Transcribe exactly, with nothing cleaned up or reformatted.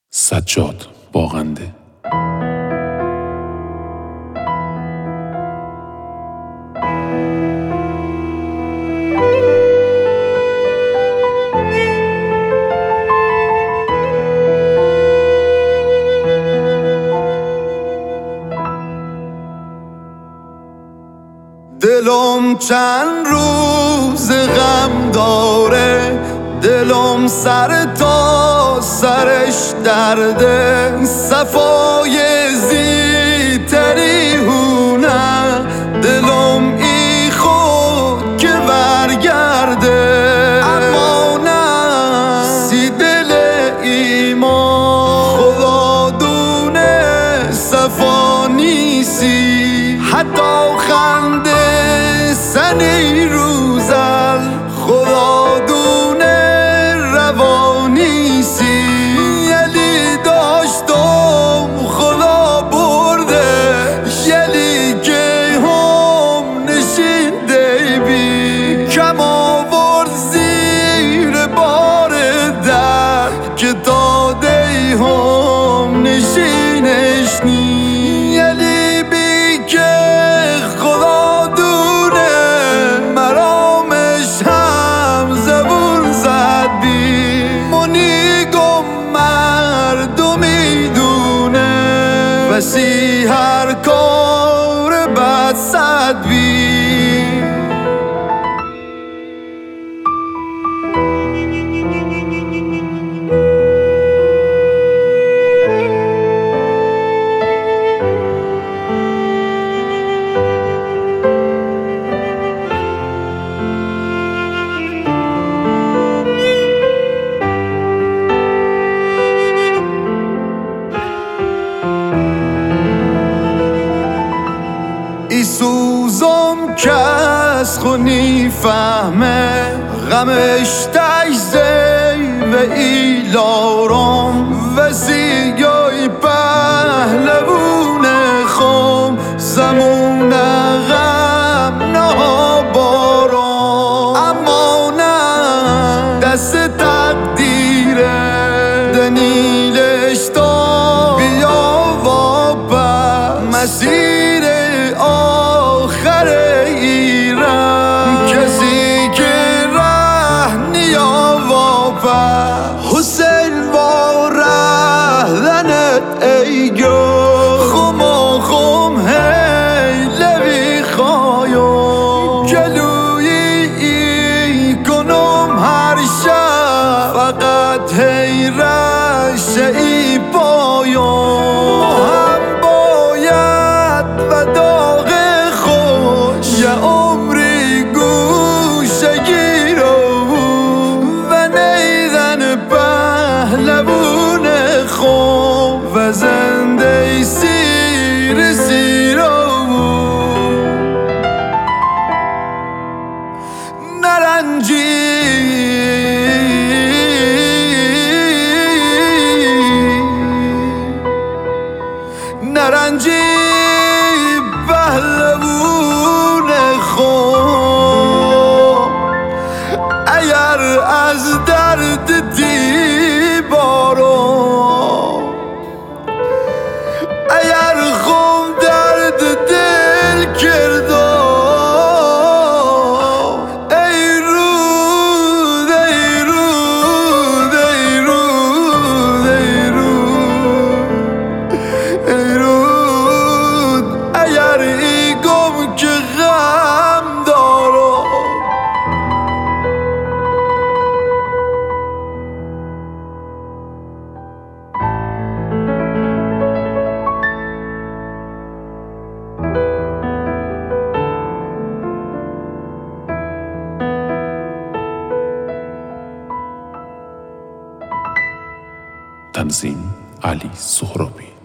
سجاد باغنده. دلم چند روز غم داره، دلم سر تا سرش درده، صفای زیتری هونه، دلم ای خود که برگرده، اما نه سی دل ایمان خدا دونه صفا نیستی، حتی خنده سنی روزل خدا دونه روانیسی، یلی داشتم خدا برده، یلی که هم نشینده بی، کم آورد زیر بار در که داده هم نشینش نی، یلی بی که خدا دونه مرامش هم زبون زد بی، منیگم مردمی دونه وسی هر کار بد صد بی. ای سوزم کس خونی فهمه، غمش تجزه و ای لارم، وسیگای پهلوون خم، زمون غم نه بارم، اما نه دست تقدیره، دلیلش تا بیا و پر مسیر آخر ایران، کسی که ره نیا واپس، حسین با رهدنت ای گل، خم و خم هی لبی خوایم، گلوی ای کنم هر شب، فقط هی رشته ای پایم، هم باید و داغ خوش یه عمری گوشه گیرم، و نیدن پهلوون خم، و زنده سیر سیرم، نرنجی نرنجی پهلوون خم، اگر از درد دیبارم، اگر خم درد دل کردم، ای رود ای رود ای رود ای رود ای رود، اگر ای گم که غم دارم. تنظیم علی سهرابی.